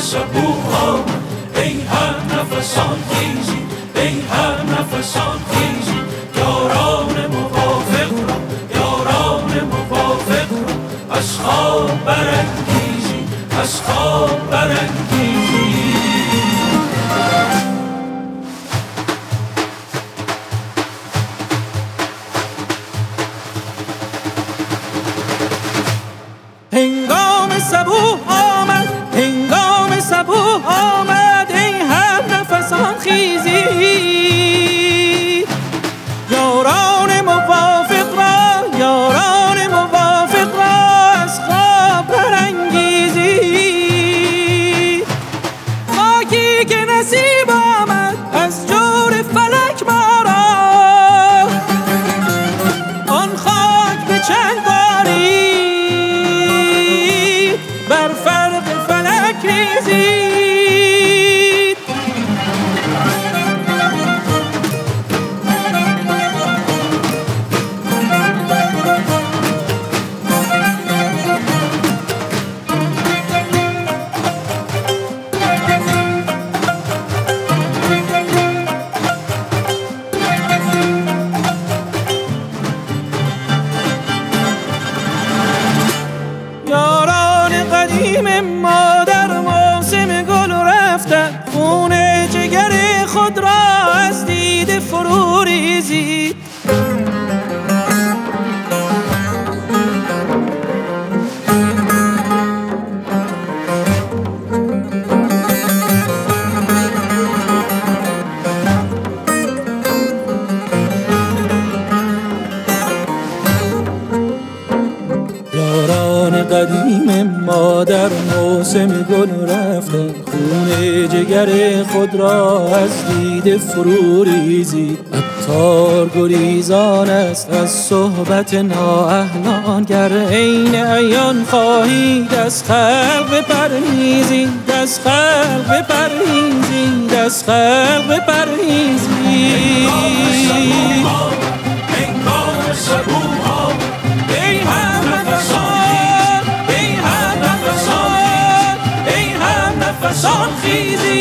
صبوح آمد ای هم نفسان خیزید ای هم نفسان خیزید یاران موافق را یاران موافق را از خواب برانگیزید از خواب برانگیزید هنگام صبوح آمد هنگام صبوح آمد ای هم نفسان خیزید یاران موافق را یاران موافق را از خواب برانگیزید خاکی که نصیب آمد از جور فلک ما را آن خاک به چنگ بر فرق فلک ریزید قدیم ما در موسم گل رفتن خون جگر خود را از دیده فرو ریزید قدیم ما در موسم گل رفتن خون جگر خود را از دیده فرو ریزید عطار گریزان است از صحبت نااهلان گر عین عیان خواهید از خلق بپرهیزید از خلق بپرهیزید از خلق بپرهیزید نفسان خیزید